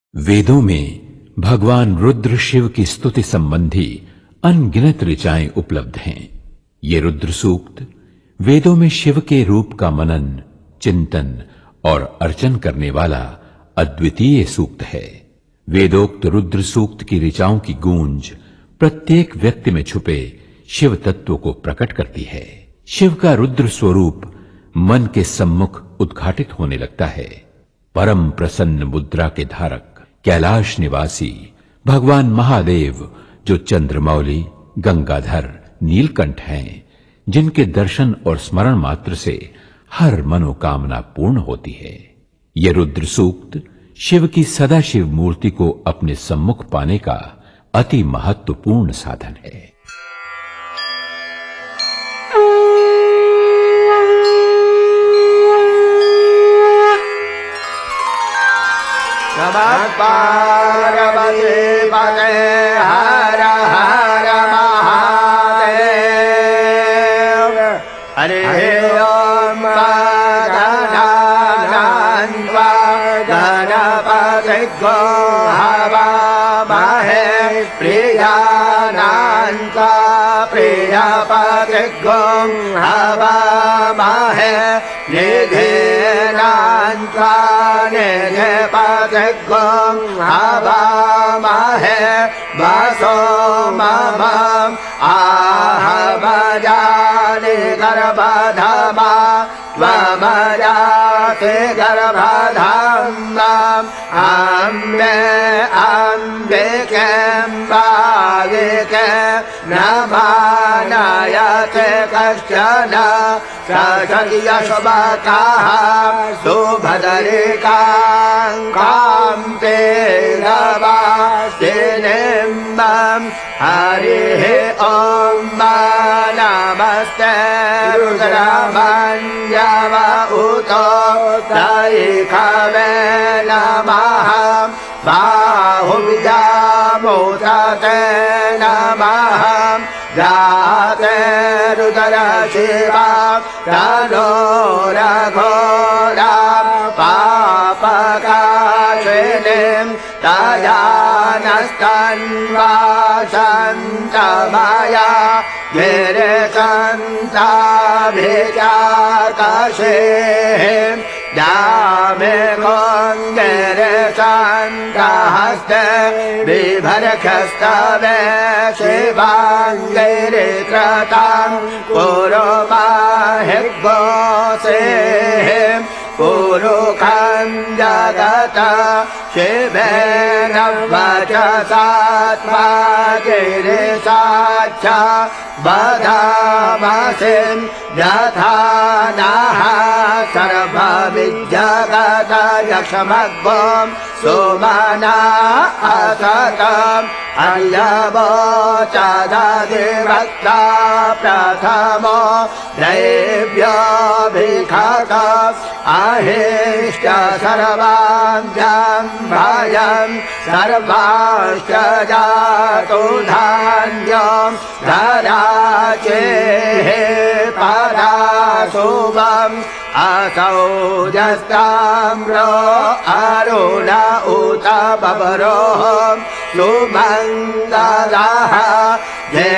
वेदों में भगवान रुद्र शिव की स्तुति संबंधी अनगिनत ऋचाएं उपलब्ध हैं। ये रुद्र सूक्त वेदों में शिव के रूप का मनन, चिंतन और अर्चन करने वाला अद्वितीय सूक्त है। वेदोक्त रुद्र सूक्त की ऋचाओं की गूंज प्रत्येक व्यक्ति में छुपे शिव तत्व को प्रकट करती है। शिव का रुद्र स्वरूप मन के सम्मुख उद्घाटित होने लगता है। परम प्रसन्न मुद्रा के धारक कैलाश निवासी भगवान महादेव, जो चंद्रमौली, गंगाधर, नीलकंठ हैं, जिनके दर्शन और स्मरण मात्र से हर मनोकामना पूर्ण होती है। यह रुद्र सूक्त शिव की सदाशिव मूर्ति को अपने सम्मुख पाने का अति महत्वपूर्ण साधन है। नमः पार्वती पते हर हर महादेव। हरे ओम गणानान्वा गणपतिर्गो हवामहे प्रियानान्वा प्रियपतिर्गो हवामहे निधेनान्वा निधेपतिर्गो हवामहे वसो मम आहवजानि गर्भधामा त्वमजासि गर्भधाम्नाम् अम्बे अम्बिके बालिके न मानयते कश्चन सशर्यशुभकाः सुभद्रिकां कान्ते नवासिनीं हरिः ॐ नमस्ते रुद्रमन्यव उतो दैखवे नमः बाहुव्यामोदते नमः जाते रुद्र शिवा तनो रघोरा पापकाशिनीं तयानस्तन्वासन्तमया गिरिसन्ताभिजाकशेः दामे गिरिसन्तहस्ते बिभर्खस्तवे शिवाङ्गिरित्रतां पुरोमाहिर्गोसेः पुरुखं जगत शिवेन वचसात्मा गिरिसाच्च वदामसिं यथा नः सर्वविद्यगत यक्षमग्गों सुमना असतम् अन्यवोचदधिवक्ता प्रथमो दैव्योऽभिखक अहिष्ट सर्वाभ्यां भयं सर्वाश्च जातु धान्यं धराचेः पराशुभम् असौ जस्ताम्रो अरुण उत बभरोः सुमङ्गलः ये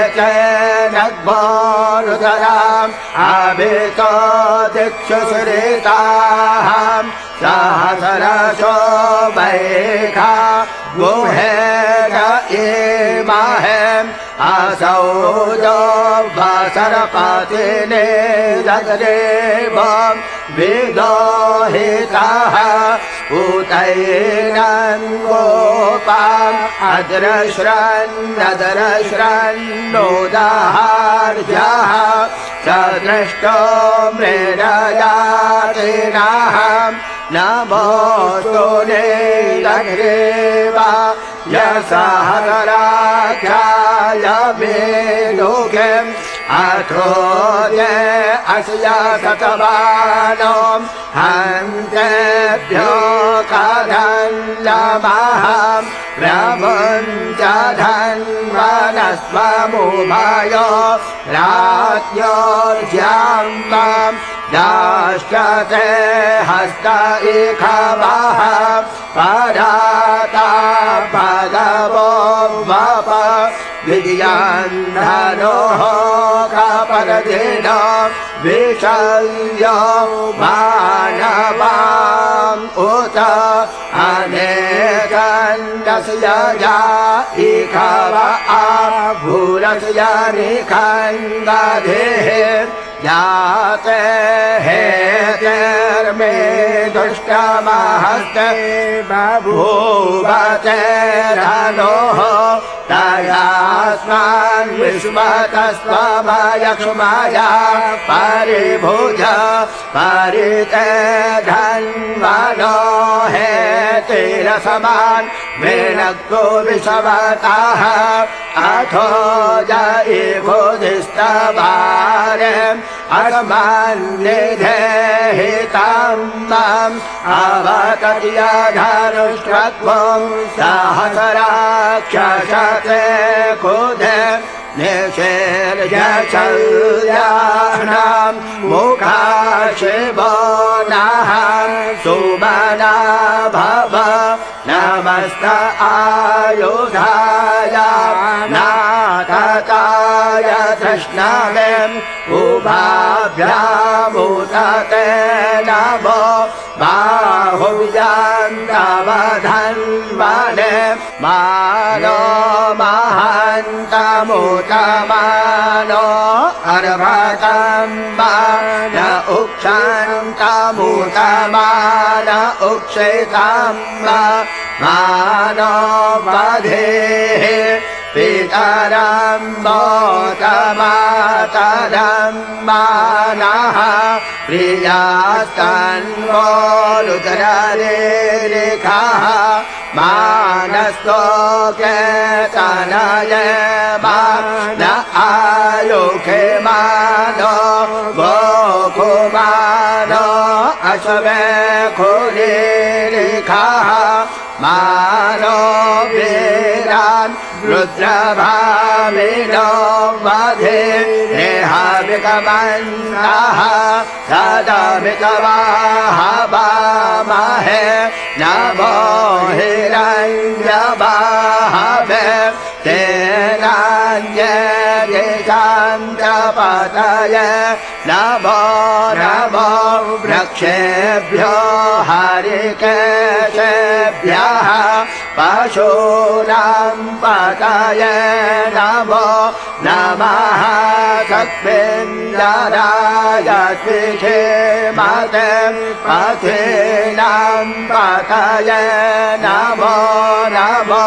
चैनग्भोरुदराम् अभितो दिक्षु सुरिताः सहस्रशो वैखा गुहेन इमहेम् असौ जो वसरपतिने जगदेवं विदोहितः उतैनं गोपाम् अद्रश्रन्नोदहार्यः सदृष्टो मृडयातिनः नमोऽस्तु नीलग्रीवा यशहराख्याय मेलुकिम् अथो ये अस्य शतमानो हन्तेभ्यो कथञ्जमः प्रमुञ्च धन्वनः स्वमुभय राज्ञोर्ज्याम् दाश्चते हस्त इखवः पराता भगवो वप विद्यान्धनोः कपरदिन विशल्य मानवाम् उत अनेकन्दस्य या इखव आभूरस्य निखण्डधेः याते हेतेर्मे दुष्टमहस्ते बभूवते धनोः तयास्मान् विश्वतस्त्वभयक्ष्मया परिभुज परिते धन्वनो हेतिरसमान् वेणक्तो विषवतः अथो जयिभुधिस्तवारे अस्मन्निधेहितम् माम् अवतत्य धनुष्ट्वम् सहस्राक्षसते कुधे निषेर्यचल्यानाम् मुखा शिवो नः सुमना भव नमस्त आयुधाय नाथताय कृष्णवे उभाभ्यामुदते नमो बाहुव्यान्तवधन्वने मानो महान्तमुतमानो अर्भतम्बान उक्षन्तमुतमान उक्षितम्ब मानो वधेः पितरम् मोतमातरम् मानः प्रियास्तन्वो रुद्ररेखः मानस्तोके तनये मान आयुखे मानो गोकुमानो अश्वे खुलिखः मानो वीरान् रुद्रभामिनो वधे रेहाविकमन्तः सदमितवाहवामहे नमो हिरण्यवाहवे तेनान्यदेशान्तपतये नमो नमो वृक्षेभ्यो हरिकेशेभ्यः पशूनाम् पतये नमो नमः सत्पिण्डराय त्विषेमते पथीनाम् पतये नमो नमो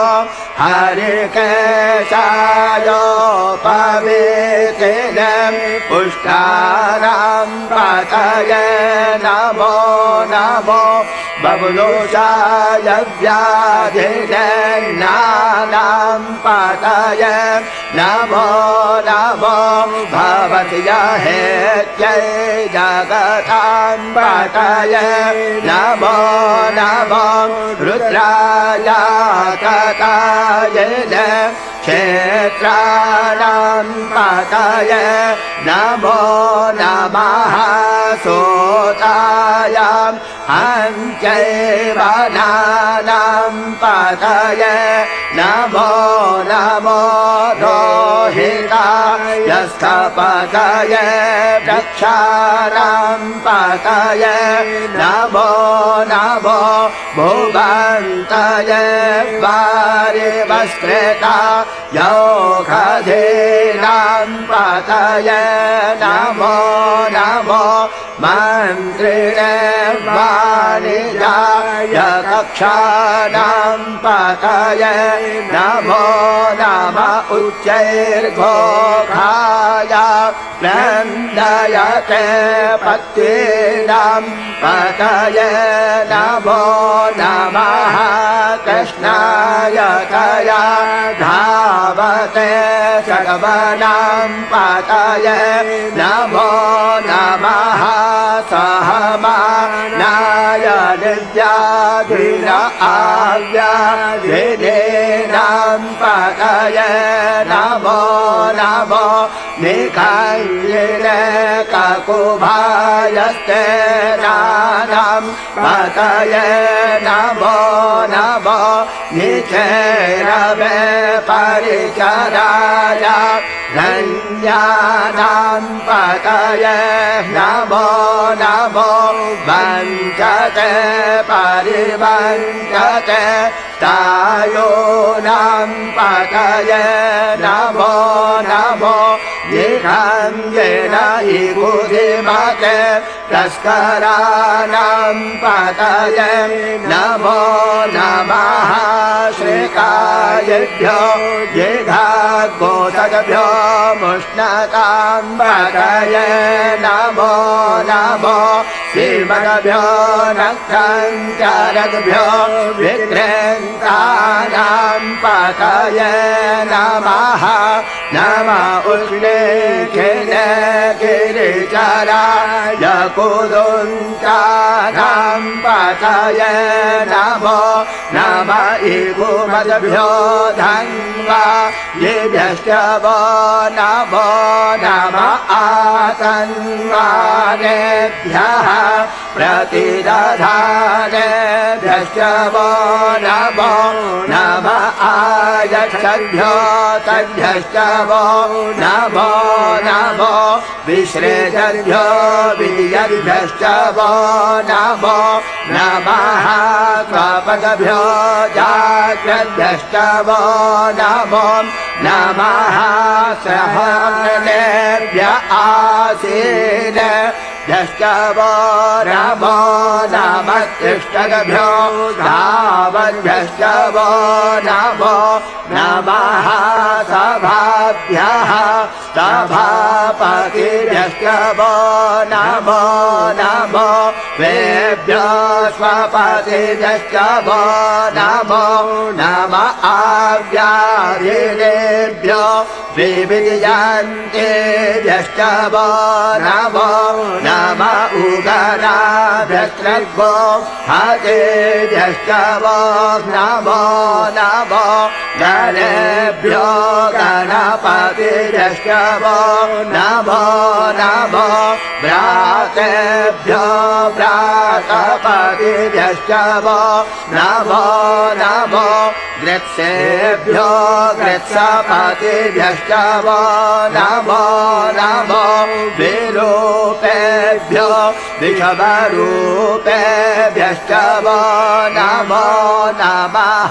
हरिकेशायोपवीतिने पुष्टानाम् पतये नमो नमो बबुलोषाय व्याधिने नानाम् पतये नमो नमो भवत्य हेत्यै जगताम् पतये नमो नमो रुद्राय तताये क्षेत्राणाम् पतये नमो नमः सोतायाम् हञ्चैवनानाम् पतये नमो नमो रोहिताय स्थपतये वृक्षाणाम् पतये नमो नमो भुवन्तये वारिवस्कृता योगधीनाम् पतये नमो नमो मन्त्रिणे वाणिजाय कक्षाणाम् पतये नमो नम उच्चैर्घोषाय नन्दयते पत्नीनाम् पतये नमो नमः कृष्णाय तया धावते सर्वनाम् पतये नमो नमः सहमानाय दिव्य व्याधिन आव्याधिनां पतये नमो नमो निखञ्जिने ककुभायस्ते नानां पतये नमो नमो निचेरवे परिचराय धन्यानां पतये नमो नमो वञ्चते परिवञ्चते तायोनां पतये नमो नमो निखञ्जेन इगुधिमते तस्कराणां पतये नमो नमः श्रीकायेभ्यो जिघाग्गोसद्भ्यो मुष्णतां पतये नमो नमो श्रीमद्भ्यो नक्षत्रभ्यो विघ्नेन्द्राणां पतये नमः नमः उष्णेखिले गिरिचराय कुदुन्तानां पतये नमो नमः इगुमद्भ्यो धन्वा येभ्यश्च वो नमो नमः आतन्वानेभ्यः प्रतिदधानेभ्यश्च वो नमो नमः आयच्छद्भ्यो तद्भ्यश्च वो नमो नमो विश्रेषद्भ्यो वियद्भ्यश्च वो नमो नमः स्वपदभ्यो जाग्रद्भ्यश्च वो नमो नमः सहनेभ्य आसीन भ्यश्च वो नमो नमः तिष्ठद्भ्यो धावद्भ्यश्च वो नमो नमः सभाभ्यः सभापतिभ्यश्च वो नमो नमो वेभ्यो स्वपतिभ्यश्च वो नमो नमः आव्याधिनेभ्यो विविधयन्तेभ्यश्च वो नमो नमः उगनाभ्यस्त्रगो हतेभ्यश्च वो नमो नमो गणेभ्यो गणपतिभ्यश्च वो नमो नमो भ्रातेभ्यो भ्रातपतिभ्यश्च वो नमो नमो ग्रत्सेभ्यो ग्रत्सपतिभ्यश्च वो नमो नमो विरूपेभ्यो विषवरूपेभ्यश्च वो नमो नमः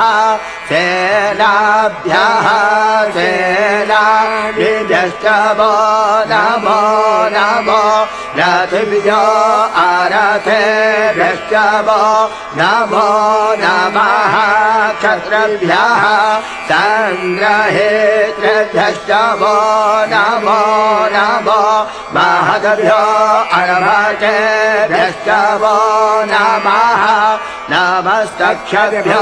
सेनाभ्यः सेनाभ्यश्च वो नमो नमो रथिभ्यो अरथेभ्यश्च वो नमो नमः क्षत्रभ्यः चन्द्रहेत्रेभ्यश्च वो नमो नमो महद्भ्यो अर्भकेभ्यश्च वो नमः नमस्तक्षभ्यो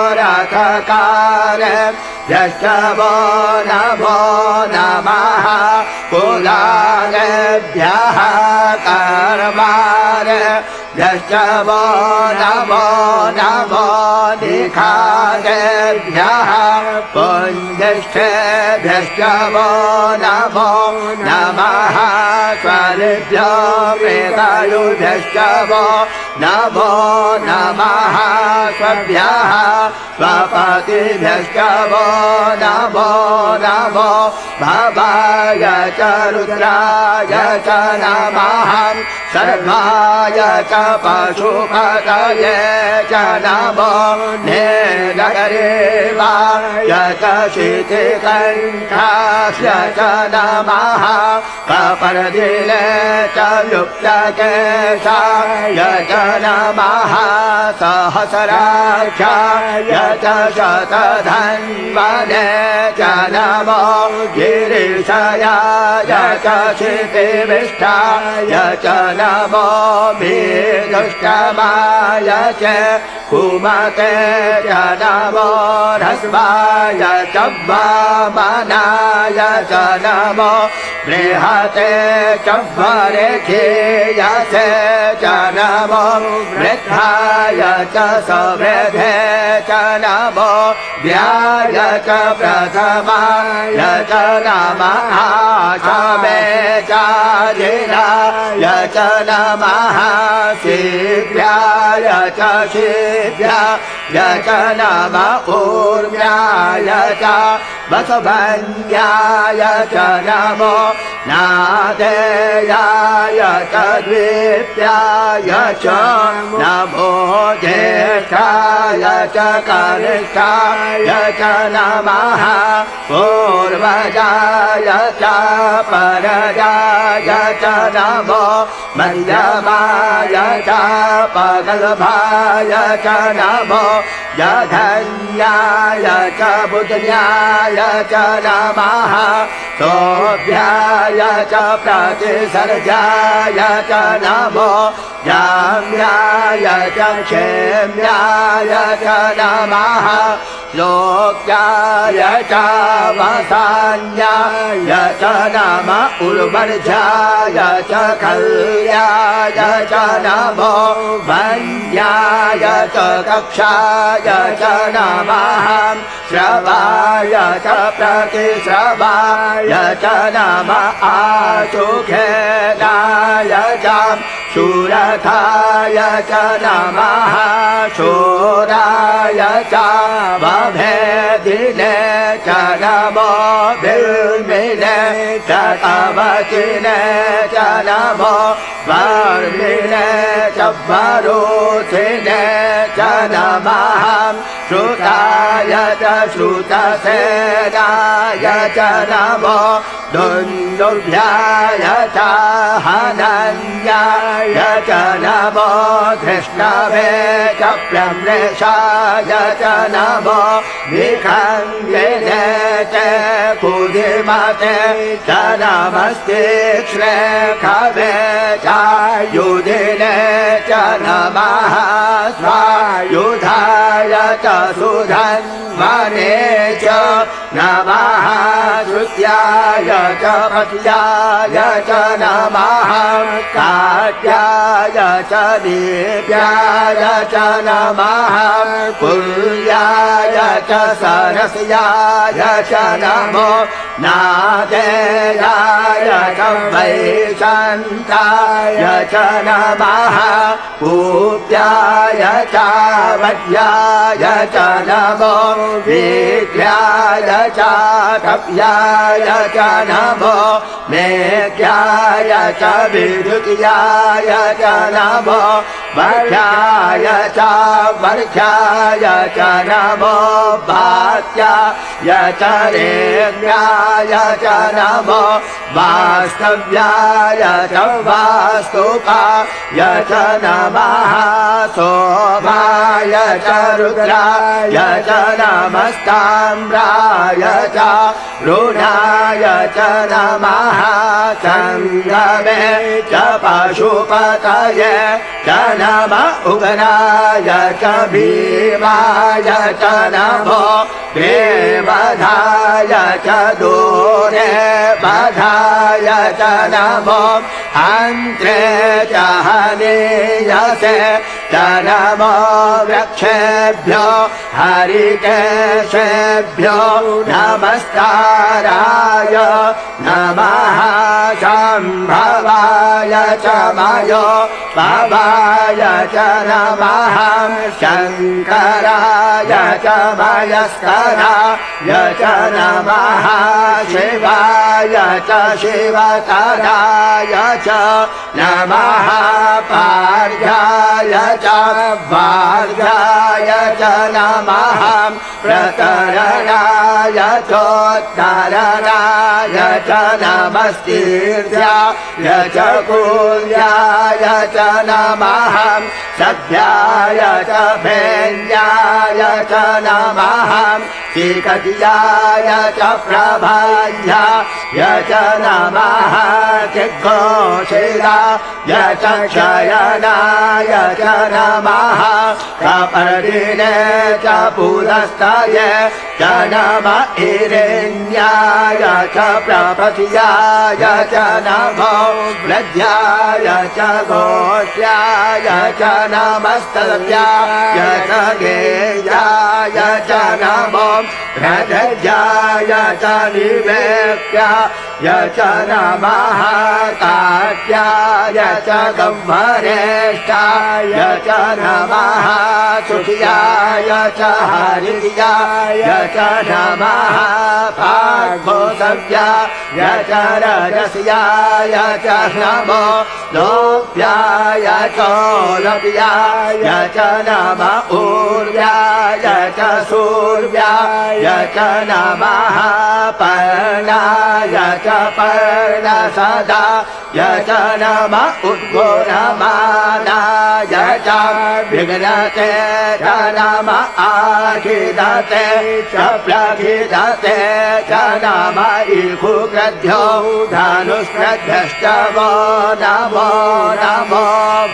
रथकारेभ्यश्च वो नमो नमः कुलालेभ्यः कर्मारेभ्यश्च वो नमो नमो निखादेभ्यः पुञ्जिष्ठेभ्यश्च वो नमो नमः स्वरेभ्यो वेदायुभ्यश्च वो नमो नमः स्वभ्यः स्वपतिभ्यश्च वो नमो नमो भवाय च रुद्राय च नमः सर्वाय च पशुपतये च नमो नेगरेवाय च शितिकण्ठास्य च नमः कपर्दिने च युक्तकेशाय च नमः सहस्राक्षाय च शतधन्वने च नमो गिरिशयाय च क्षितिविष्ठाय च नमो मेदुष्टमाय च कुमते च नमो ह्रस्वाय च वामनाय च नमो बृहते च वरेखेयसे च नमो वृद्धाय च सवृद्धे च नमो व्याय च प्रथमाय च नमः शमे चाजिराय च नमः शीघ्राय च शीघ्राय च नमः ऊर्म्याय च वसुभन्याय च नमो नादेयाय च द्वित्याय च नमो ज्येष्ठाय च कनिष्ठाय च नमः पूर्वजाय च परजाय च नमो मध्यमाय च पगल्भाय च नमो जघन्याय च बुद्ध्याय च नमः सोऽभ्याय च प्रतिसर्जाय च नमो जाम्याय च क्षेम्याय च नमः लोक्याय च वसान्याय च नमः उर्वर्जाय च कल्याय च नमो वन्द्याय च कक्षाय च नमः श्रवाय च प्रतिश्रवाय च नमः आशुखेनाय च शूरथाय च नमः शूराय च वभेदिने च नमो बिल्मिने च कवचिने च नमो वर्मिणे च वरुथिने च नमः श्रुताय च श्रुतसेनाय च नमो दुन्दुभ्याय च हनन्याय च नमो धृष्णवे च प्रम्लेशाय च नमो विखङ्गिने च कुधिमते च नमस्तीक्ष्णे खवे चायुधिने च नमः स्वायुधाय च सुधन्वने च नमः श्रुत्याय च पत्याय च नमः काट्याय च दीप्याय च नमः कुल्याय च सरस्याय च नमो नादेयाय च वैशन्ताय च नमः पूप्याय च वड्याय च नमो वीर्याय च कप्याय च नमो मेघ्याय च विद्युत्याय च नमो वर्षाय च वर्षाय च नमो वात्याय च रेम्याय च नमो वास्तव्याय च वास्तुकाय च नमः सोमाय च रुद्राय च नमस्ताम्राय च रुणाय च नमः चन्द्रमे च पशुपतये च नमः उग्राय च भीमाय च नमो देवधाय च दूरे बधाय च नमो अन्त्रे च हनीयसे च नमो वृक्षेभ्यो हरिकेशेभ्यो नमस्काराय नमः शम्भवाय च मयो भवाय च नमः शङ्कराय च मयस्कराय च नमः शिवाय च शिवतराय च नमः पार्याय च वार्याय च नमः प्रतरणाय चोत्तरणाय च नमस्तीर्याय च कुल्याय च नमः सभ्याय च भेन्याय च नमः श्रीकटियाय च प्रभायाय च नमः घोषिताय च शयनाय च नमः कपर्दिने च पुरस्ताय च नमः हिरण्याय च प्रपथ्याय च नमो वृद्ध्याय च गोष्याय च नमस्तव्याय च गेयाय च नमो रजजाय च निवेक्याय च नमः काट्याय च गह्वरेष्ठाय च नमः सुखियाय च हरियाय च नमः भागवतव्याय च रजस्याय च नमो लोप्याय च लोप्याय च नमः ऊर्व्याय च सूर्व्याय च नमः पर्णाय च पर्णसदाय च नमः उद्गोरमानाय च विघ्नते च नमः आखिदते च प्रखिदते च नमः इखुक्रध्यो धनुष्क्रध्यश्च वो नमो नमो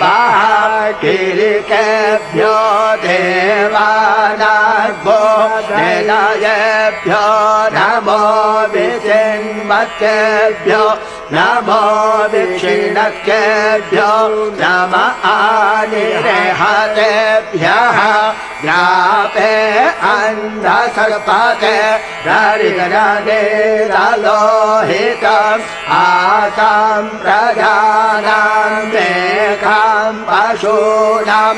वाकिरिकेभ्यो देवानाग्भो निलयेभ्यो नमो विचिन्मत्केभ्यो नमो विक्षिणकेभ्यो नमः आनिरेहतेभ्यः ग्रापे अन्धसर्पते दरिद्रनिरलोहितम् आसां प्रजानां मेघां पशूनां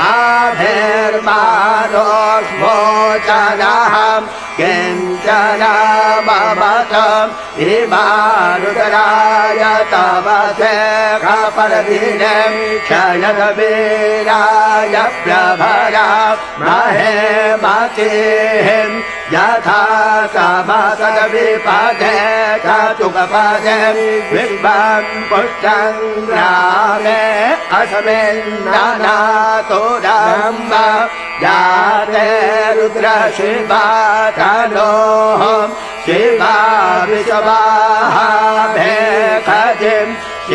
माभिर्मानोष्मोचनहं किञ्चन ममतम् इमारुद्राय तव शेखपरदिने क्षयदवीराय प्रभरा महेमतिं यथा समसद्विपदे चतुकपदे विश्वं पुष्टं ग्रामे अस्मिन्ननातुरम्ब जाते रुद्रशिवा तनोः शिवा विश्वाः भेखजिं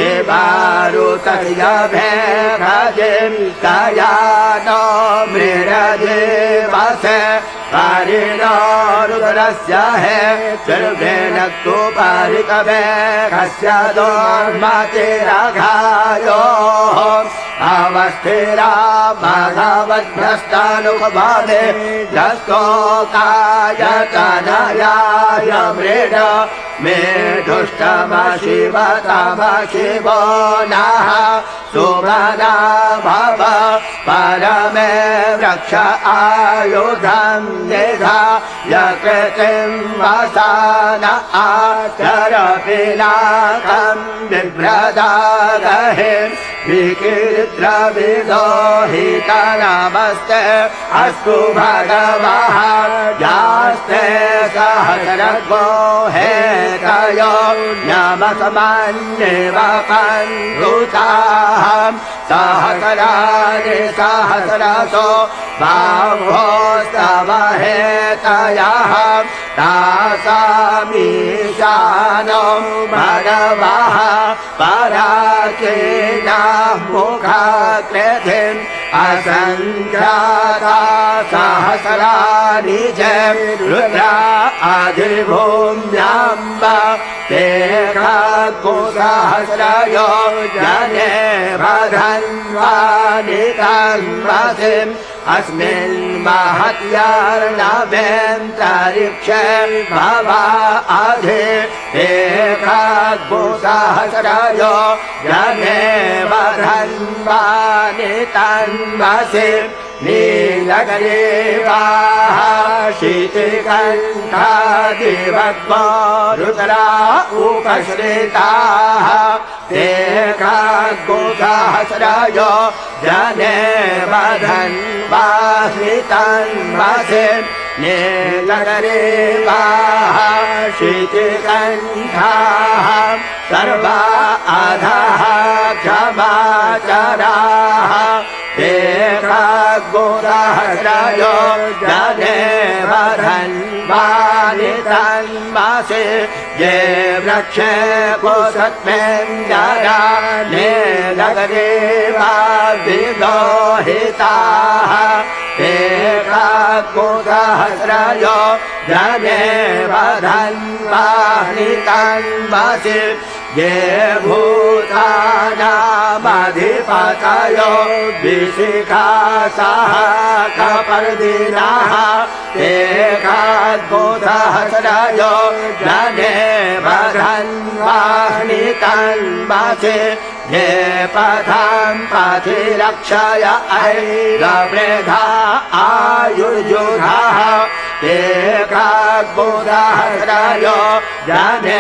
शिवारुतर्यभेखजिं तया नो मृडदेवसे परिणो रुद्रस्य हे सर्वेण तु परिकवेखस्य दोर्मतिरघायोः अवस्थिरा भगवद्भ्रष्टानुभावे जस्तोकाय तनयाय मृड मे दुष्टमशिव तव शिवो नः सुमना भव परमे वृक्ष आयुधं निधाय कृतिं वसन आचर पिनाकं बिभ्रदागहिं विकीर्द्रविदोहितनमस्ते अस्तु भगवः यास्ते सहस्रगो हेतयो नमस्मन्येव पन्थुताहं सहस्राणि सहस्रसो बाहोस्तव हेतयः तासामीशानो भगवः पराचीनाः मुखाकृतिम् असङ्ख्याता सहस्राणि च रुद्रा अधिभूम्याम्ब ते सहस्रयो जने बधन्वानि तन्वसिम् अस्मिन् महत्यार्णवेन्तरिक्षे भवा अधि एकसहस्रयो जने बधन्वानि तन्वसिम् नीलग्रीवाः शीतिकण्ठादिवद्मो रुद्रा उपश्रिताः एकसहस्रयो जने बधन्वानि तन्वसिम् नीलग्रीवाः शीतिकण्ठाः सर्वा अधः क्षमाचराः एकसहस्रयो जने बधन्वानि तन्वसि ये वृक्षे कुसत्मेन्दरा नीलग्रीवा विदोहिताः एकसहस्रयो जने बधन्वानि तन्वसि ये भूतानामधिपतयो विशिखासः कपर्दिनः ते खाद्भूतहस्रयो जने वधन्वाह्नितन्वसे ये पथं पथि रक्षय ऐरवृधा आयुर्युधः ते खाद्भूतहस्रयो जने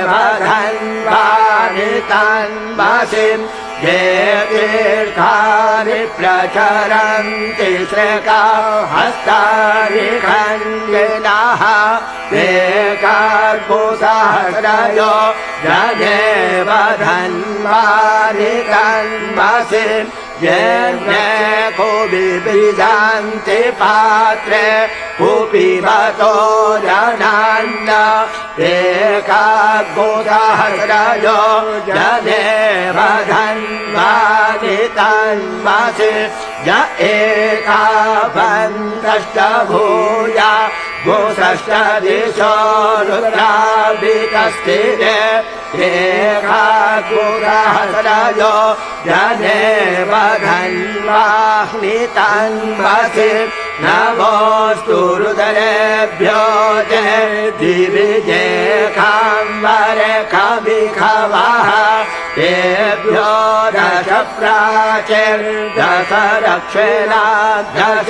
वधन्वाह्नितन्वसे ये तीर्थानि प्रचरन्ति श्रेका हस्तानि खण्डिनः ते कर्पूसहस्रयो जने वधन्वानि तन्वसे ये कोऽपि बीजान्ति पात्रे कुपिबतो जनान्न ते कर्पूसहस्रयो जने वधन्वानि तन्वसे य एकावन्तश्च भूया भूषश्च दिशो रुद्राभितस्थिरे एकाग्रहस्रयो जने वधन्वाह्नितन्वसे नमोऽस्तु रुद्रेभ्यो जे दिविजे खाम्बरे कविखवः तेभ्यो दश प्राचीर्दश दक्षिणा दश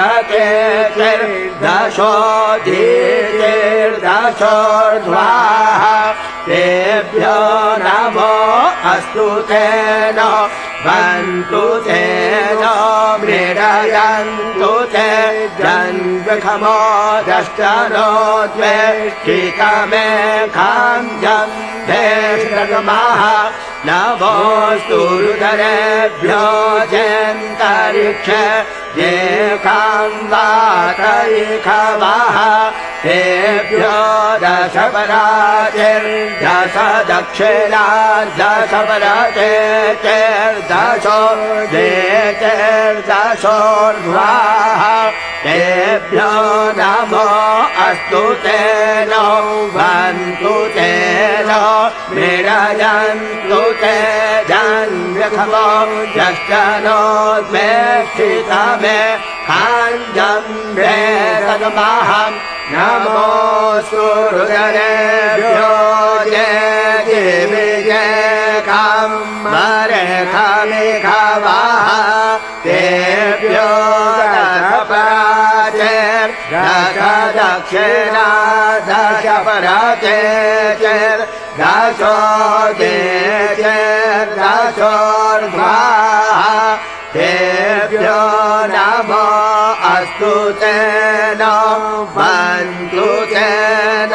परचेर्दशोऽधीर्दशोर्ध्वाः तेभ्यो नमो अस्तु तेन वन्तु तेन मृडयन्तु ते जन्मखमो दश्चनो द्वेष्टितमे खाञ्जं भेषगमः नमोऽस्तु रुद्रेभ्यो जेऽन्तरिक्षे ये खाम्बातैखवः तेभ्यो दश पराचेर्दश दक्षिणा दश परचेर्दशोर्ध्वाः तेभ्यो नमो अस्तु तेन वन्तु तेन मृडयन्तु ते जन्मखमो यश्चनो द्वेष्टितमे खाञ्जं भेषगमः नमोऽस्तु रुद्रेभ्यो ये दिविजे खाम्बरे कविखवः तेभ्यो दश प्राचेर्दश दक्षिणा दश परचेर्दशोऽधीर्दशोर्ध्वाः तेभ्यो नमो अस्तु तेन वन्तु तेन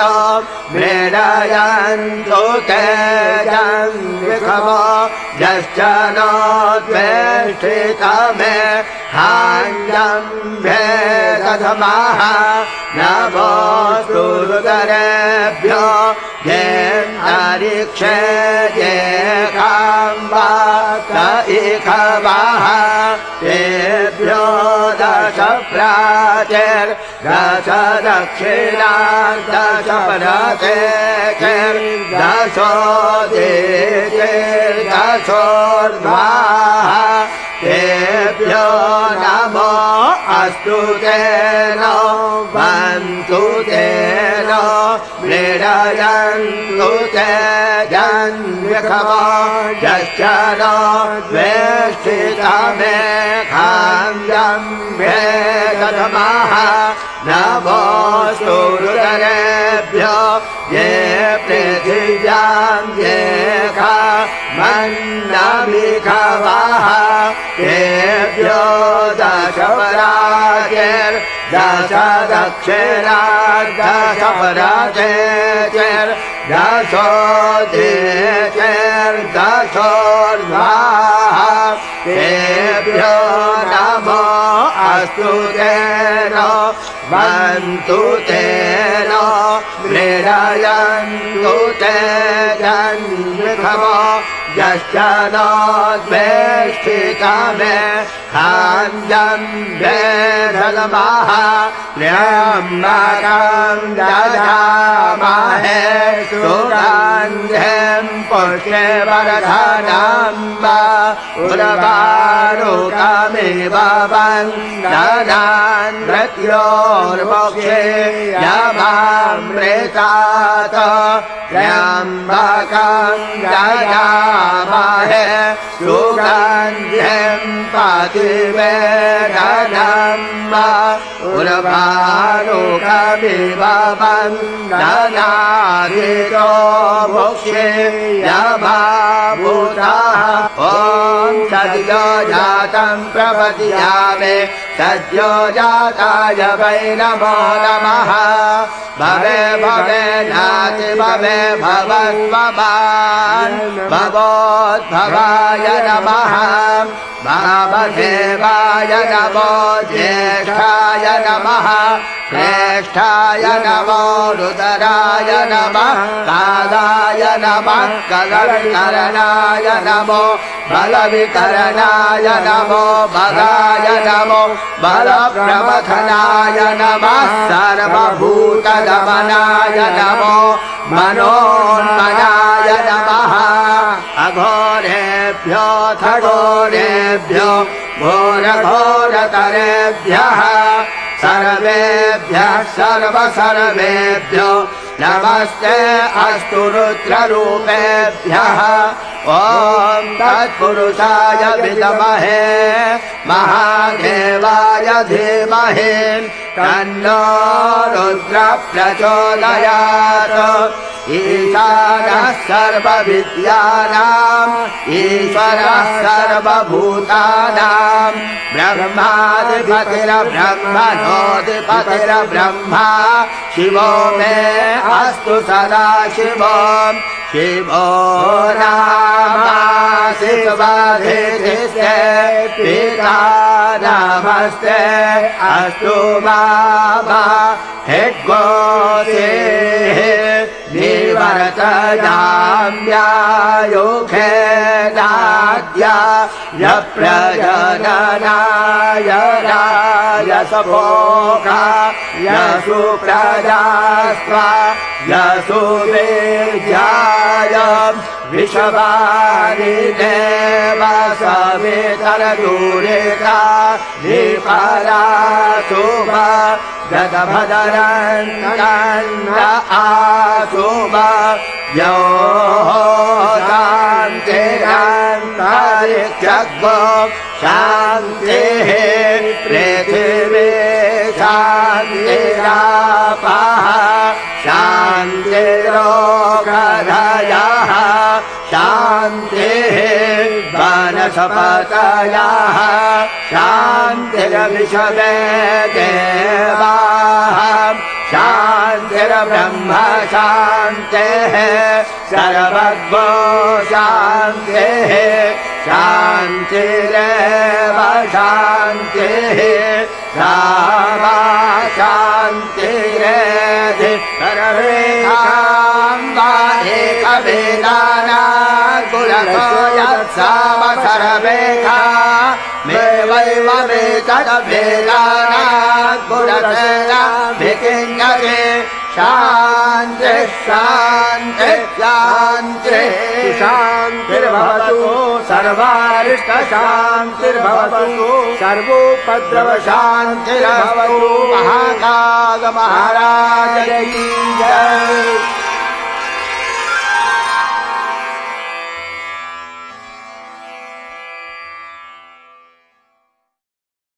मृडयन्तु ते जन्मखमो यश्चनो द्वेष्टितमे खाञ्जं भेषगमः नमोऽस्तु रुद्रेभ्यो येऽन्तरिक्षे ये खाम्बातैखवः तेभ्यो दश प्राचेर्दश दक्षिणा दश परचेर्दशोऽधीर्दशोर्ध्वाः तेभ्यो नमो अस्तु तेन वन्तु तेन मृडयन्तु ते जन्मखमो यश्चनो द्वेष्टितमे खाञ्जं भेषगमः नमोऽस्तु रुद्रेभ्यो ये पृथिव्यां ये खामन्नमिखवः तेभ्यो दश पराचेर्दश दक्षिणा दश परचेर्दशोऽधीर्दशोर्ध्वाः तेभ्यो नमो अस्तु तेन वन्तु तेन मृडयन्तु ते जन्मखमो यश्च नोद्वेष्टितमे खाञ्जम् वेधलमः त्र्यम्बकम् दधामहे सुगन्धिम् पुष्टिवर्धनम् उर्वारुकमिव वन्दनान् मृत्योर्मुखे यमामृतात् त्र्यम्बकम् दधामहे सुगन्धिम् पतिवेदनम् उर्वारुकमिव वन्दनादितो मुखे यमाभूतः ॐ सद्यो जातम् प्रपद्यामे सद्यो जाताय वै नमो नमः भवे भवे नाति भवे भवस्वभान् भवोद्भवाय नमः वामदेवाय नमो ज्येष्ठाय नमः श्रेष्ठाय नमो रुद्राय नमः कालाय नमः कलविकरणाय नमो बलविकरणाय नमो बलाय नमो बलप्रमथनाय नमः सर्वभूतदमनाय नमो मनोन्मनाय नमः अघोरेभ्यो घोरेभ्यो घोरघोरतरेभ्यः सर्वेभ्यः सर्वसर्वेभ्यो नमस्ते अस्तु रुद्ररूपेभ्यः ॐ तत्पुरुषाय विद्महे महादेवाय धीमहि तन्नो रुद्रः प्रचोदयात् ईशानः सर्वविद्यानाम् ईश्वरः सर्वभूतानां ब्रह्माधिपतिर्ब्रह्मणोऽधिपतिर्ब्रह्मा शिवो मे अस्तु सदा शिवो शिवो नामासित्वधिष्ठिते पिता नमस्ते अस्तु बाबा हिड्गोसेः निवर्तयाम्यायुखे नाद्या यप्रजननाय राजसभोगा यशुप्रजास्त्वा यशुवीर्याय विषवानि देव सवितरदूरिता निपरासुभ जगभदरन्नन्द आसुभ यो शान्तिरन्तरिक्षगो शान्तिः पृथिवी शान्तिरापः शान्तिरोगधयः शान्तिः वनस्पतयः शान्तिर्विश्वे देवाः शान्तिर्ब्रह्म शान्तिः सर्वज्ञो शान्तिः शान्तिरेव शान्तिः रामा शान्तिरेधि सर्वेषां एकवेदाना कुलको यत्साम सर्वेषा मे वैव मे तद्वेदाना कुलसेना विकिञ्जते शान्ति शान्ति शान्ति शान्तिर्भवतु सर्वारिष्टशान्तिर्भवतु सर्वोपद्रव शान्तिर्भवतु महाकाल महाराज की